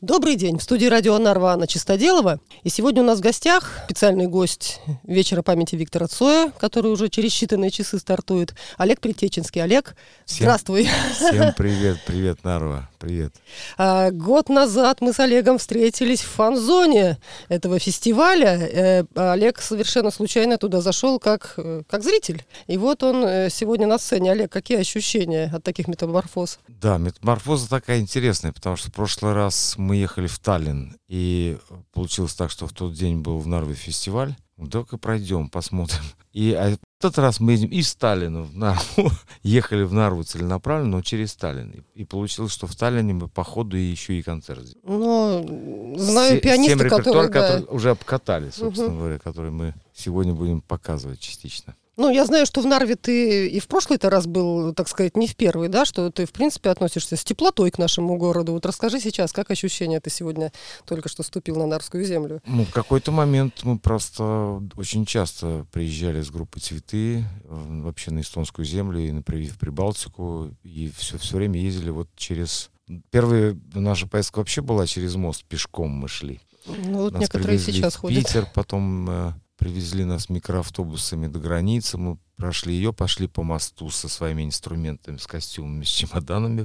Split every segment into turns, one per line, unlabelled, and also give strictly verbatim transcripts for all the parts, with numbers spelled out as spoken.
Добрый день. В студии радио Нарва Анна Чистоделова. И сегодня у нас в гостях специальный гость вечера памяти Виктора Цоя, который уже через считанные часы стартует. Олег Притеченский. Олег, всем, здравствуй.
Всем привет, привет, Нарва, привет.
А, год назад мы с Олегом встретились в фан-зоне этого фестиваля. Э, Олег совершенно случайно туда зашел как, как зритель. И вот он сегодня на сцене. Олег, какие ощущения от таких метаморфоз?
Да, метаморфоза такая интересная, потому что в прошлый раз мы Мы ехали в Таллин, и получилось так, что в тот день был в Нарве фестиваль. Давай-ка пройдем, посмотрим. И а в этот раз мы едем из Таллина в Нарву. Ехали в Нарву целенаправленно, но через Таллин. И, и получилось, что в Таллине мы по ходу и еще и концерт сделали.
Ну, знаю пианиста,
Семь репертуар,
который, да.
который уже обкатали, собственно
угу.
говоря, который мы сегодня будем показывать частично.
Ну, я знаю, что в Нарве ты и в прошлый-то раз был, так сказать, не в первый, да, что ты, в принципе, относишься с теплотой к нашему городу. Вот расскажи сейчас, как ощущения, ты сегодня только что ступил на Нарвскую землю?
Ну, в какой-то момент мы просто очень часто приезжали с группой «Цветы» вообще на эстонскую землю и на, в Прибалтику, и все, все время ездили вот через... Первая наша поездка вообще была через мост, пешком мы шли.
Ну, вот
Нас
некоторые сейчас
в
ходят.
Питер, потом... Привезли нас микроавтобусами до границы, мы прошли ее, пошли по мосту со своими инструментами, с костюмами, с чемоданами.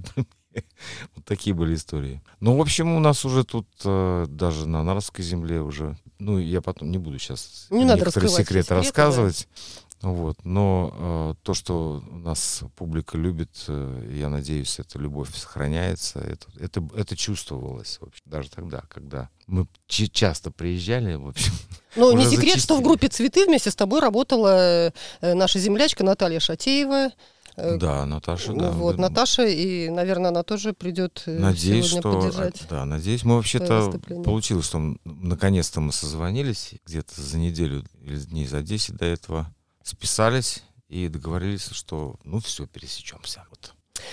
Вот такие были истории. Ну, в общем, у нас уже тут э, даже на Нарвской земле уже... Ну, я потом не буду сейчас
не
некоторые секреты,
секреты
рассказывать. Да. Вот. Но э, то, что у нас публика любит, э, я надеюсь, эта любовь сохраняется. Это, это, это чувствовалось вообще, даже тогда, когда мы ч- часто приезжали, в общем.
Ну, не секрет,
зачистили.
что в группе «Цветы» вместе с тобой работала э, наша землячка Наталья Шатеева. Э,
да, Наташа, да.
Вот,
да.
Наташа, и, наверное, она тоже придет э,
надеюсь,
сегодня
что,
поддержать.
Да, надеюсь. Мы вообще-то получилось, что наконец-то мы созвонились где-то за неделю или дней за десять до этого, списались и договорились, что ну все, пересечемся. Вот.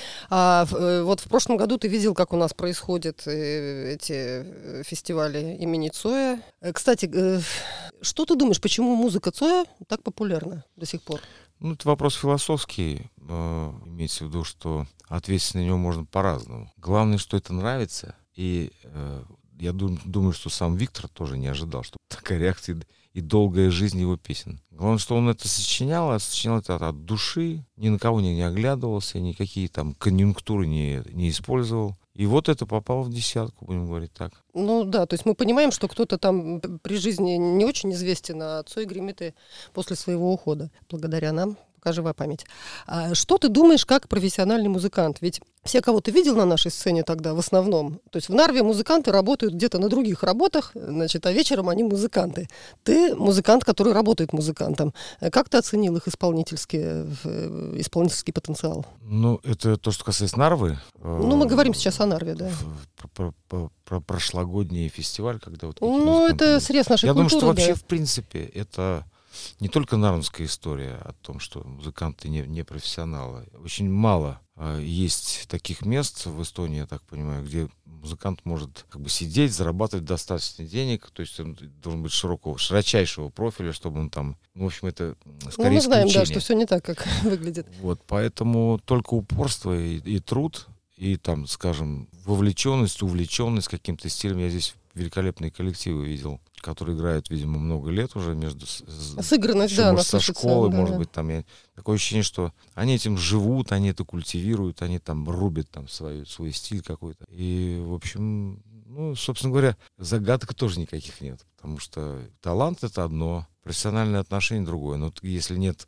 А вот в прошлом году ты видел, как у нас происходят эти фестивали имени Цоя. Кстати, что ты думаешь, почему музыка Цоя так популярна до сих пор?
Ну, это вопрос философский. Имеется в виду, что ответить на него можно по-разному. Главное, что это нравится. И я думаю, что сам Виктор тоже не ожидал, что такая реакция и долгая жизнь его песен. Главное, что он это сочинял, а сочинял это от души, ни на кого не, не оглядывался, никакие там конъюнктуры не, не использовал. И вот это попало в десятку, будем говорить так.
Ну да, то есть мы понимаем, что кто-то там при жизни не очень известен, а Цой гремит и после своего ухода, благодаря нам. Пока жива память. А что ты думаешь как профессиональный музыкант? Ведь все, кого ты видел на нашей сцене тогда, в основном, то есть в Нарве музыканты работают где-то на других работах, значит, а вечером они музыканты. Ты музыкант, который работает музыкантом. Как ты оценил их исполнительский, исполнительский потенциал?
Ну, это то, что касается Нарвы.
Ну, мы говорим сейчас о Нарве, да.
Про, про, про, про прошлогодний фестиваль, когда вот...
Ну, это срез нашей
Я
культуры.
Я думаю, что вообще,
да.
в принципе, это... Не только нарвская история о том, что музыканты не, не профессионалы. Очень мало э, есть таких мест в Эстонии, я так понимаю, где музыкант может как бы сидеть, зарабатывать достаточно денег. То есть он должен быть широкого, широчайшего профиля, чтобы он там... Ну, в общем, это скорее
ну, мы знаем,
исключение.
да, что все не так, как выглядит.
Вот, поэтому только упорство и, и труд, и там, скажем, вовлеченность, увлеченность каким-то стилем. Я здесь великолепные коллективы видел, которые играют, видимо, много лет уже между...
Сыгранность, да,
может, со школы,
да,
может
да.
быть, там... Я, такое ощущение, что они этим живут, они это культивируют, они там рубят там свой, свой стиль какой-то. И, в общем, ну, собственно говоря, загадок тоже никаких нет, потому что талант — это одно, профессиональное отношение — другое. Но если нет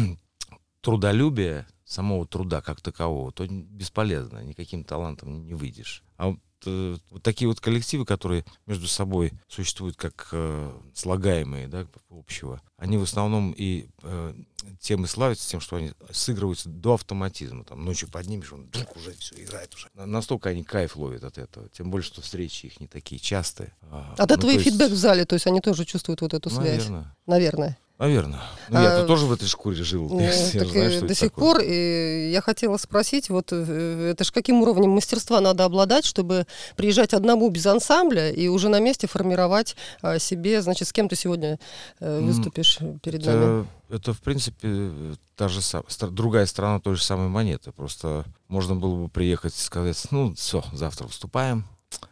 трудолюбия, самого труда как такового, то бесполезно, никаким талантом не выйдешь. А вот, э, вот такие вот коллективы, которые между собой существуют как э, слагаемые, да, общего, они в основном и э, тем и славятся тем, что они сыгрываются до автоматизма. Там ночью поднимешь, он вдруг уже все играет уже. Настолько они кайф ловят от этого. Тем более, что встречи их не такие частые. А,
от
ну,
этого и
есть...
фидбэк в зале, то есть они тоже чувствуют вот эту связь.
Наверное.
Наверное.
Наверное. Ну,
а,
я-то тоже в этой шкуре жил.
Ну,
я
так
знаю, что
до
это
сих
такое.
пор и я хотела спросить, вот это же каким уровнем мастерства надо обладать, чтобы приезжать одному без ансамбля и уже на месте формировать а, себе, значит, с кем ты сегодня а, выступишь mm, перед
это,
нами?
Это, в принципе, та же сам, другая сторона той же самой монеты. Просто можно было бы приехать и сказать, ну, все, завтра выступаем,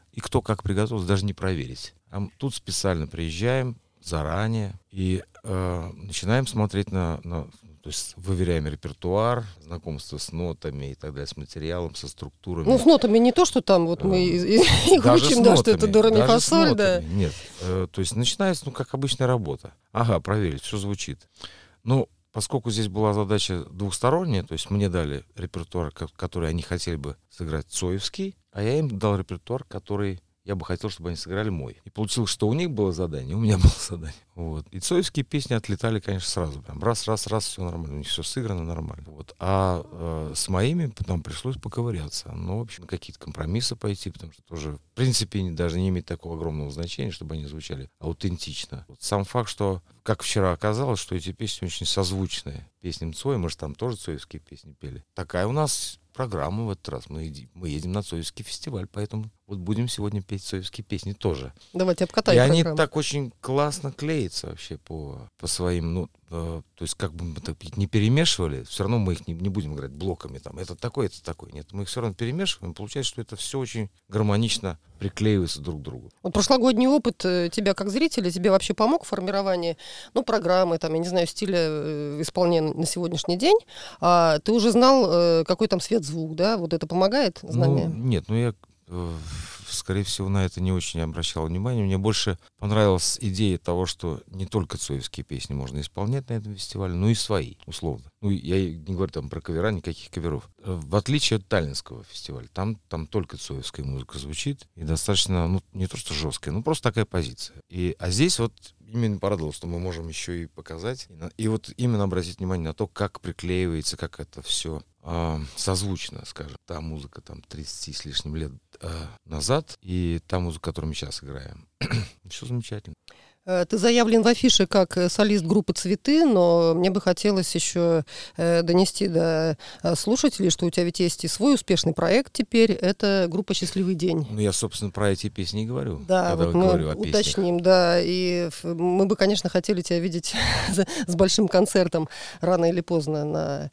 и кто как приготовился, даже не проверить. А тут специально приезжаем заранее и э, начинаем смотреть на, на... То есть выверяем репертуар, знакомство с нотами и так далее, с материалом, со структурами.
Ну, с нотами не то, что там вот мы их учим, да, что это до, ре, ми, фа, соль, да.
Нет, э, то есть начинается, ну, как обычная работа. Ага, проверить, все звучит. Ну, поскольку здесь была задача двухсторонняя, то есть мне дали репертуар, который они хотели бы сыграть цоевский, а я им дал репертуар, который я бы хотел, чтобы они сыграли мой. И получилось, что у них было задание, у меня было задание. Вот. И цоевские песни отлетали, конечно, сразу. Прям раз, раз, раз, все нормально. У них все сыграно нормально. Вот. А э, с моими потом пришлось поковыряться. Ну, в общем, какие-то компромиссы пойти, потому что тоже, в принципе, даже не имеет такого огромного значения, чтобы они звучали аутентично. Вот сам факт, что, как вчера оказалось, что эти песни очень созвучные песням Цоя. Мы же там тоже цоевские песни пели. Такая у нас программа в этот раз. Мы едем, мы едем на Цоевский фестиваль, поэтому вот будем сегодня петь цоевские песни тоже.
Давайте обкатай
И
программу.
они так очень классно клеятся вообще по, по своим, ну, э, то есть как бы мы так не перемешивали, все равно мы их не, не будем играть блоками, там, это такой, это такой. Нет, мы их все равно перемешиваем, получается, что это все очень гармонично приклеивается друг к другу.
Вот прошлогодний опыт тебя как зрителя, тебе вообще помог в формировании, ну, программы, там, я не знаю, стиля исполнения на сегодняшний день? А ты уже знал, какой там свет, звук, да? Вот это помогает знание?
Ну, нет, ну я, э, скорее всего, на это не очень обращал внимание. Мне больше понравилась идея того, что не только цоевские песни можно исполнять на этом фестивале, но и свои, условно. Ну, я не говорю там про кавера, никаких каверов. В отличие от Таллинского фестиваля, там, там только цоевская музыка звучит, и достаточно, ну, не то что жесткая, ну, просто такая позиция. И, а здесь вот именно порадовало, что мы можем еще и показать, и, на, и вот именно обратить внимание на то, как приклеивается, как это все э, созвучно, скажем. Та музыка там тридцать с лишним лет э, назад, и та музыка, которую мы сейчас играем. Все замечательно.
Ты заявлен в афише как солист группы «Цветы», но мне бы хотелось еще донести до слушателей, что у тебя ведь есть и свой успешный проект теперь, это группа «Счастливый день».
Ну, я, собственно, про эти песни и говорю.
Да, вот мы уточним, да, и мы бы, конечно, хотели тебя видеть с большим концертом рано или поздно на,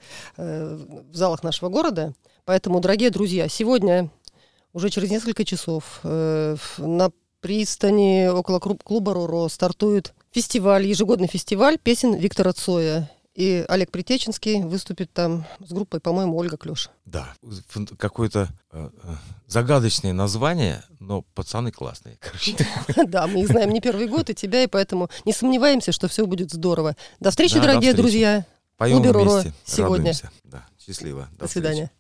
в залах нашего города. Поэтому, дорогие друзья, сегодня, уже через несколько часов, на пристани около клуба «Роро» стартует фестиваль, ежегодный фестиваль песен Виктора Цоя. И Олег Притеченский выступит там с группой, по-моему, Ольга Клёш.
Да, какое-то э, загадочное название, но пацаны классные, короче.
Да, мы их знаем не первый год, и тебя, и поэтому не сомневаемся, что все будет здорово. До встречи, дорогие друзья.
Поем вместе,
сегодня.
радуемся. Да, счастливо.
До свидания.